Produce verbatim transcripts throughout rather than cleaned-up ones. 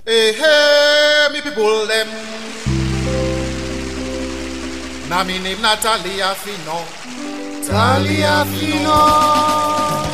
Hey, hey, me people them. Na mi name Natalia Fino. Natalia Fino.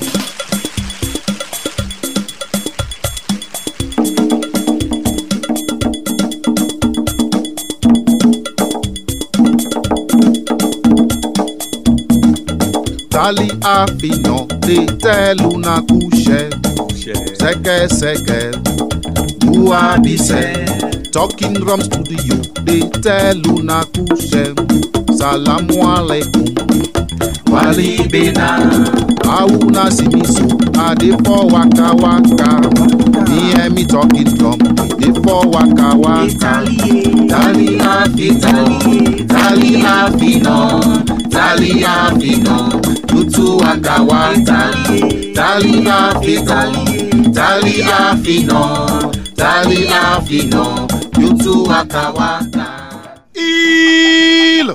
Natalia Fino. Te tell una couche. Seke seke. You are the same. Talking drums to the youth. They tell una kushe. Salamu alaikum. Wali bena. Auna simiso. Ade for waka waka. Me and me talking drum. Ade for waka waka. Tali afino. Tali afino. Tali afino. Tutu waka waka. Tali afino. Tali afino. Tali afino, yutu waka waka. Il,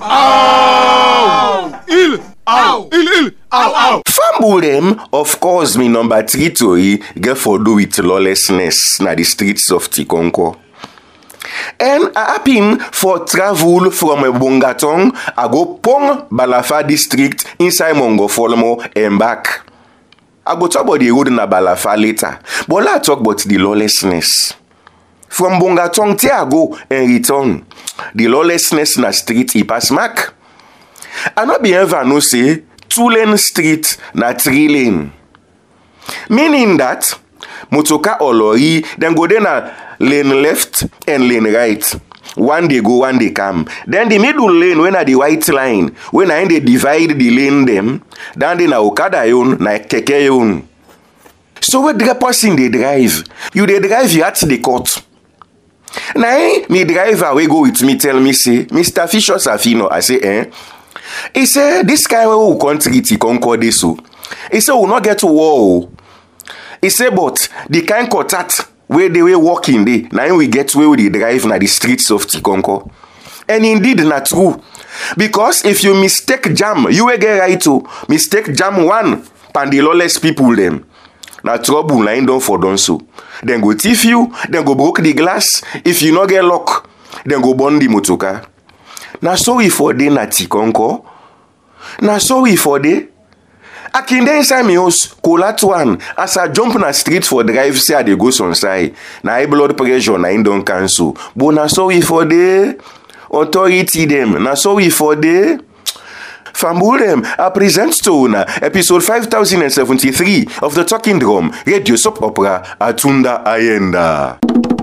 ow, il, ow, il, il, ow, ow. Fambulem, of course, me number three tori get for do with lawlessness na the streets of Tikonko. And I happen for travel from Bongatong, I go Pong Balafa district inside Mongofolmo and back. I go talk about the road na Balafa later, but let's talk about the lawlessness. From Bongatong, te I go and return. The lawlessness na street I pass mark. I not be ever no say two lane street na three lane. Meaning that motoka or lorry then go then na lane left and lane right. One day go, one day come. Then the middle lane, when at the white line, when I they divide the lane them, then they na okada yon, na keke yon. So what the person they drive? You they drive you at the court. Now, me driver we go with me tell me say, Mister Fisher Safino, I say, eh? He say, this guy will country Tikonko de so. He say, will not get to war. He say, but the kind contact where they were walking there, now we get where we drive na the streets of Tikonko. And indeed, not true. Because if you mistake jam, you will get right to mistake jam one, pan the lawless people them. Na trouble line down for done so. Then go thief you, then go broke the glass. If you not get lock, then go burn the motoka. Na so we for day na Tikonko. Na so we for day. Akinde inside me house, colat one. As I jump na street for drive, say I dey go some side. Na high blood pressure, na in don't cancel. But na so we for the authority them. Na so we for the Fambulem. I present to una episode five thousand seventy-three of the Talking Drum Radio Soap Opera Atunda Ayenda.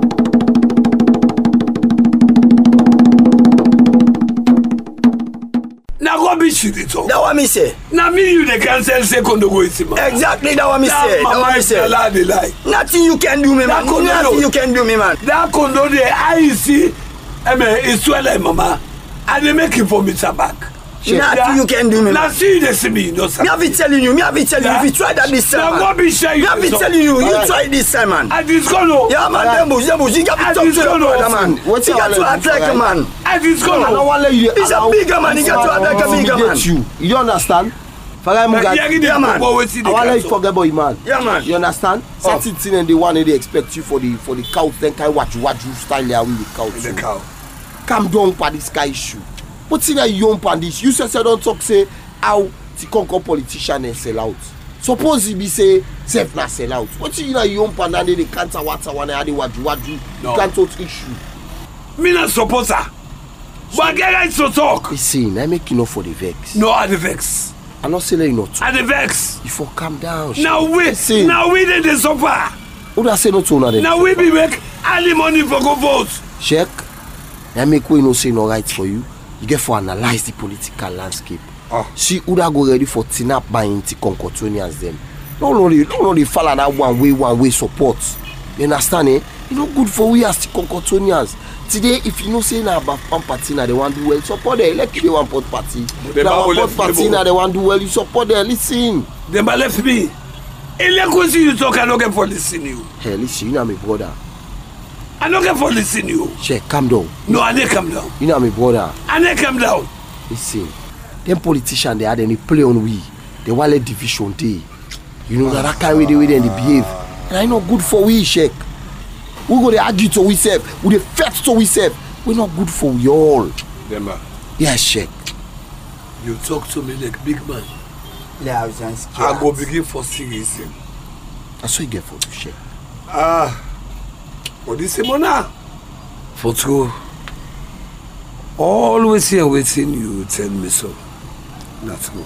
Rubbish you talk. That what me say. Now me you the cancel second go with him. Exactly that what me say. That what me say. Lie. Nothing you can do me man. Nothing you can do me man. That condo the I see. I mean it's well mama. And they make it for me back. Nothing you can do me man. Now see the see me no sir. Me have been telling you. Me have been telling you. If you try that this time. Now rubbish you. Me have been telling you. You try this time man. And this go yeah man. Dembo, dembo. You got to talk to your brother man. What's you got to act like a man. And this go. He's a bigger man. He got to act like a bigger man. You, you understand? Yeah, yeah, man. I want to forget about you, man. Yeah, man. You understand? Oh. Certain thing and the one they expect you for the for the couch, then kind watch watch you style there with the couch. The cow. Calm down for this guy issue. But see that you don't pan this. You say say don't talk say how the Concord politician and sell out. Suppose he be say self not sell out. What you know you don't pan and they can't what one and they watch watch you. You can't talk issue. Me not suppose her. But get right to talk. Listen, I make you know for the vex. No, I the vex. I'm not saying you not. I the vex. You for calm down. Now we, see. Now we did the suffer. Who that say no to another? Now we be make all the money for go vote. Check. I make we no say no right for you. You get for analyze the political landscape. Oh. See who that go ready for tinap buying the Concordonians them. No, no, no, no, they follow that one way, one way support. You understand, eh? You know good for we as the Concordonians. Today, if you know say now about one party now they want to do well, support them. Let you one pot party. Now one pot party now they want to do well, you support them. Listen. Them left me. And let go see you talk. I don't get for listen you. Hey, listen, you know my brother. I don't get for listen you. Check, calm down. No, I didn't calm down. You know my brother. I didn't calm down. Listen, them politicians they had any play on we. They want let division day. You know that that kind of way they way they behave. And I know good for we, check. We go to argue to we self. We dey fight to we self. We not good for we all. Demba. Yes, Sheikh. You talk to me like big man. Yeah, I was just I go begin for serious. That's what you get for you, Sheikh. Ah. What is it, Mona? For true. Always here waiting you tell me so. That's good.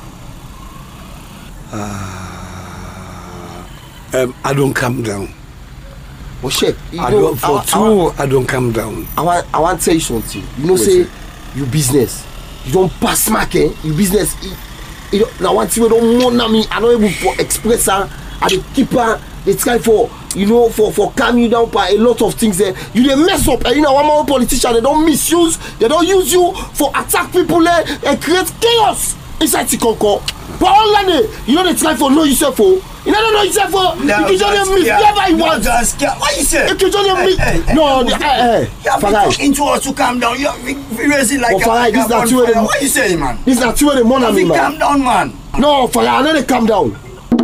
Ah. Um, I don't calm down. But Sheikh, you I know, don't, for I, true, I, I don't calm down. I want, I want to tell you something. You know, Wait say it. you business. You don't pass mark, eh? You business. You know, now one thing we don't want me. I don't able for express her. I the keeper. They try for you know for for calm you down by a lot of things there. You they mess up. And you know, one more politician they don't misuse. They don't use you for attack people there and create chaos inside Tikonko. But all that you know they try for know yourself for. You don't know yourself for. You can just miss whatever you want. What you say? You can just miss. No, hey, hey. You have Farai. to into us to calm down. You have to raise it like But Farai, this is not true. What you say, man? This is not true. The money, You man. calm down, man. No, Farai, I know they calm down.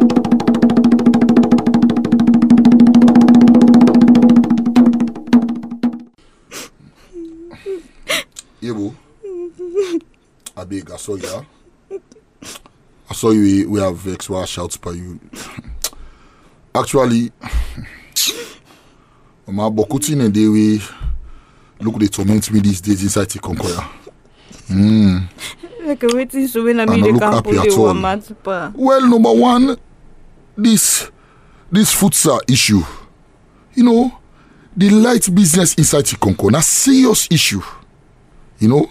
Yebo, I beg, I saw you. I saw you. We have vex. Why shouts by you? Actually, my bokuti in the way look they torment me these days inside the Concoya. Hmm. Like waiting so when I I mean don't the look happy at all. camp. Well, number one, this this futsal issue. You know, the light business inside the Concoya, a serious issue. You know,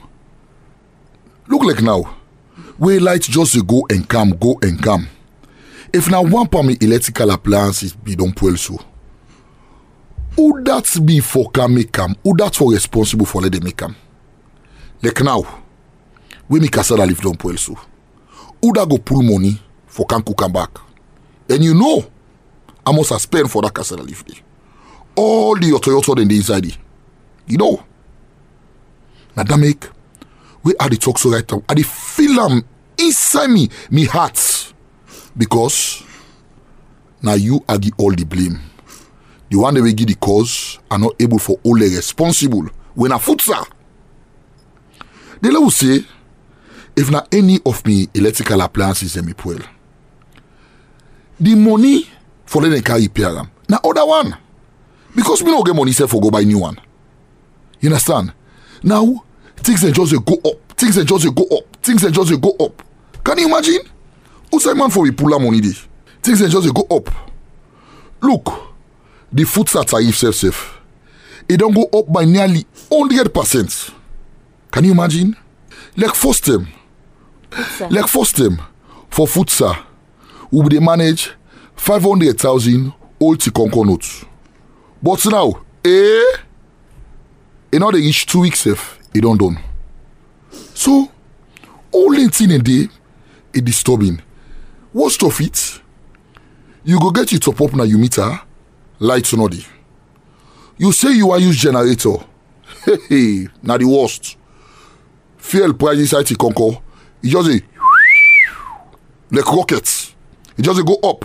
look like now, where light just go and come, go and come. If now one per me electrical appliances be done well so, who that be for can make come? Who that for responsible for let them make come? Like now, we make Kasada live done well so, who that go pull money for can cook come back? And you know, I must have spent for that Kasada live day. All the Toyota in the inside, it. You know. Now that make we are the talk so right now. I the feel am inside me, me heart. Because now you are the all the blame. The one that will give the cause are not able for all the responsible. When a futsal. They will say, if not any of me electrical appliances in me puel, the money for them carry repair them. Now other one. Because we don't get money for go buy new one. You understand? Now, things and just go up. Things and just go up. Things and just go up. Can you imagine? Who's a man for we pull that money there? Things and just go up. Look, the futsal tariff safe safe. It don't go up by nearly one hundred percent. Can you imagine? Like first term. Like first term for futsal, we will manage five hundred thousand old Tikonko notes. But now, eh? You know they reach two weeks safe, it don't done. So, only thing a day is disturbing. Worst of it, you go get your top up na you meter, lights no dey. You say you want use generator. Hey, hey, na the worst. Fuel price inside the Concours, it just a like rockets. It just a go up.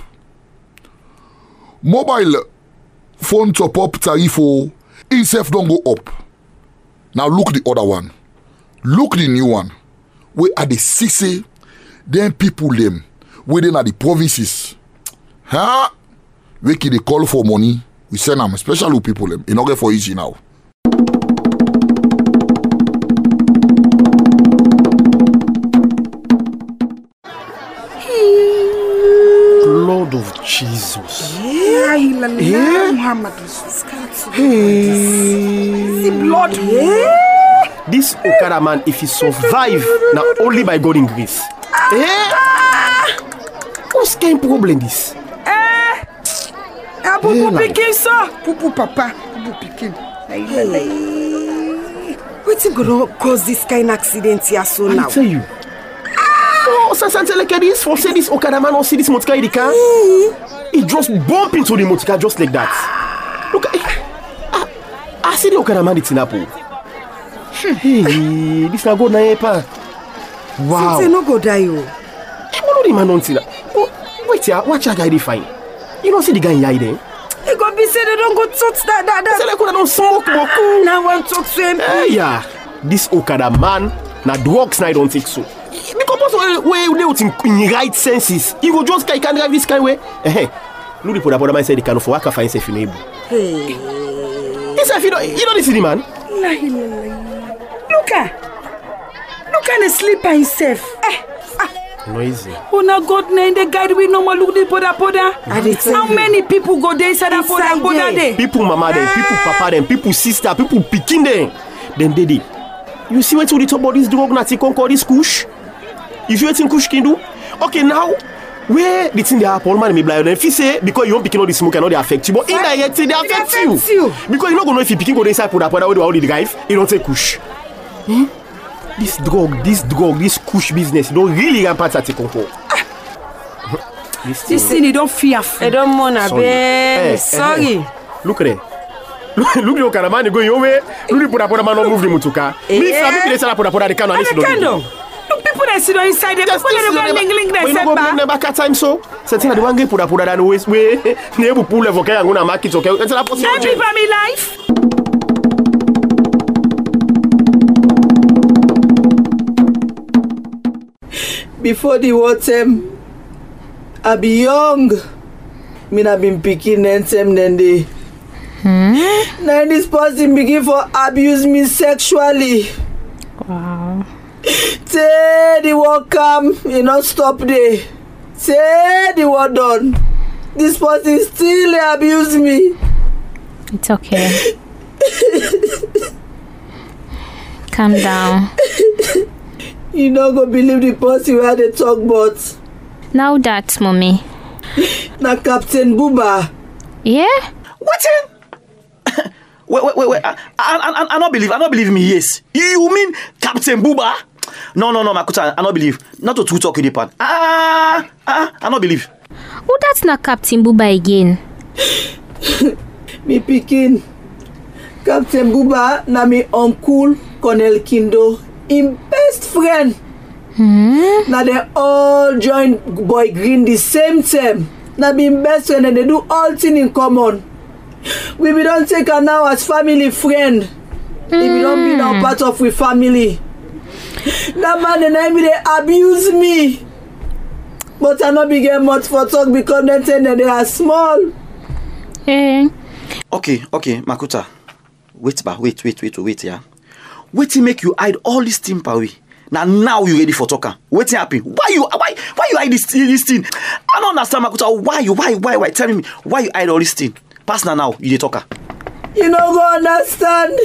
Mobile phone top up tariff oh, itself don't go up. Now look the other one. Look the new one. Where are the sixty then people them within are the provinces. Huh? We can they call for money. We send them, especially people them. In order for easy now. Lord of Jesus. Yeah, Yeah. Muhammad. Hey. The blood. Yeah. This Okada man, if he survive, now only by God in grace. Eh? What's kind problem this? Eh. Ah, Pupu Eh, like- pikin so. Pupu papa. Pupu pikin. Wetin go don cause this kind accident here so I now? tell you. Oh, Sansante like this, for say this Okada man or see this motorcar in the car. He just bump into the motorcar just like that. Look, I, I, I see the Okada man it's in Apple. Hey, this na God na epa. Wow. Something no go die o. Hey, what do the man on tina? Oh, wait here, watch that guy they find. You don't see the guy in here there? He go Abi said they don't go touch that that that. Say they could don't smoke boku. Now want talk to him. Eh, yeah, this Okada man, na drugs na I don't take so. Because where they would in right senses, he go just can drive this kind way. Eh, look the poda poda man said he can for work find safe in able. Hey. Yes, if you don't, you don't see the man. Look at, look at the sleeper himself. Eh. Noisy. Oh, now God, name the guide we no more look the poda poda. How many people go there inside that poda poda there? People mama them, people papa them, people sister, people picking them. Then they did. You see what we talk about this drug na T-Concord this kush? You see what in kush can do? Okay, now where the thing they happen, man, me blind. If you say because you don't picking all the smoke and all they affect you, but indirectly they affect you. you. Because you not gonna know if you picking go inside poda poda where they the guy, you don't take kush. Hmm? This drug, this drug, this kush business, you don't really rampant at T-Concord. This thing, this thing you don't fear. I don't wanna be hey, sorry. Hey, hey. Look at it. Look, look your kind of man going your way. Look the poda poda man not move the mutuka. Me family they say poda poda the candle. The candle. Look people that sit inside them. People they go link link them. We go bring them back at time so. Something that the one game poda poda than always way. Never pull level okay and go na market okay. That's not possible. Don't live my life. Before the water, I be young. Me na been picking and them then they. Hmm? Now this person begin for abuse me sexually. Wow. Say the work come, you not stop there. Say the work done. This person still abuse me. It's okay. Calm down. You not gonna believe the person where they talk about. Now that, mommy. Na Captain Buba. Yeah? What? Wait, wait, wait, wait. I, I, I, I not believe. I not believe me. Yes. You mean Captain Buba? No, no, no, Makuta. I not believe. Not to true talk with the part. Ah, ah, I not believe. Oh, that's not Captain Buba again. Me picking. Captain Buba na me uncle Colonel Kindo. Him best friend. Hmm? Now they all join Boy Green the same time. Now be best friend and they do all things in common. We be don't take her now as family friend. Mm. If we don't be now part of we family. That man and I they abuse me. But I not be get much for talk because they tell that they are small. Hey. Okay, okay, Makuta. Wait, ba, wait, wait, wait, wait, yeah. Wait to make you hide all this thing, Pawi. Now, now you ready for talker. What happen? Why you, why, why you hide this, this thing? I don't understand, Makuta. Why you, why, why, why? Tell me, why you hide all this thing? Pass now, now, you the talker. You don't go understand.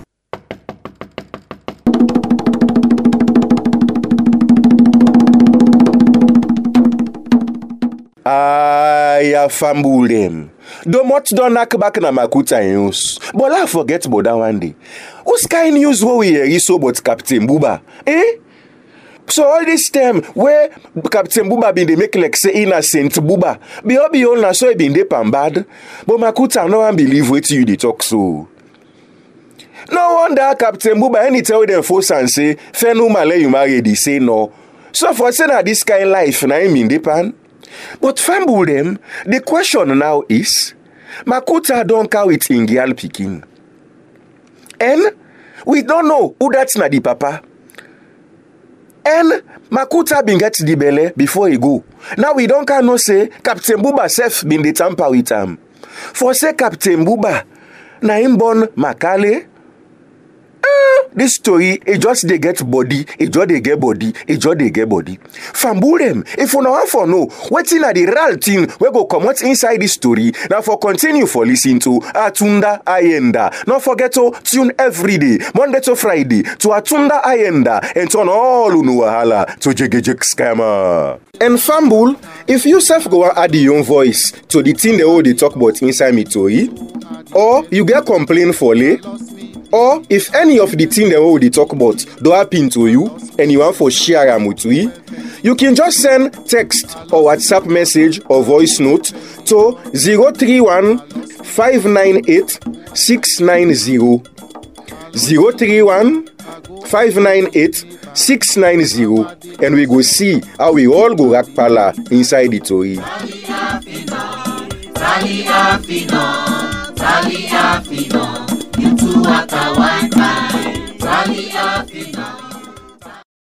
I fumble them. Do much don't knock back na Makuta news. But I forget about that one day. Who's kind news what we hear so about Captain Buba? Eh? So all this time where Captain Buba been they make like say innocent Buba. Be all be all na so he been they pan bad. But Makuta no one believe what you they talk so. No wonder Captain Buba any tell them force and say, Fenu Malay you marry they say no. So for say na this kind life na him in the pan. But fumble them, the question now is, Makuta don't cow it in girl picking. And we don't know who that's na the papa. And Makuta been get the belly before he go. Now we don't can no say Captain Buba self been the tamper with him. For say Captain Buba, na him born Makale. Uh, this story, it just they get body, it just they get body, it just they get body. Fumble them. If you know how for no, what's in the real thing, we go come out inside this story. Now for continue for listening to Atunda Ayenda. Don't forget to tune every day, Monday to Friday, to Atunda Ayenda and turn all unuahala to Jegejek Scammer. And fumble, if you self go and add your own voice to the thing they all they talk about inside me story, or you get complaint for lay. Or if any of the things they already talk about do happen to you and you want for share them with we, you can just send text or WhatsApp message or voice note to zero three one five nine eight six nine zero zero three one five nine eight six nine zero and we go see how we all go rack pala inside the story. Tali àfidàn, tali àfidàn.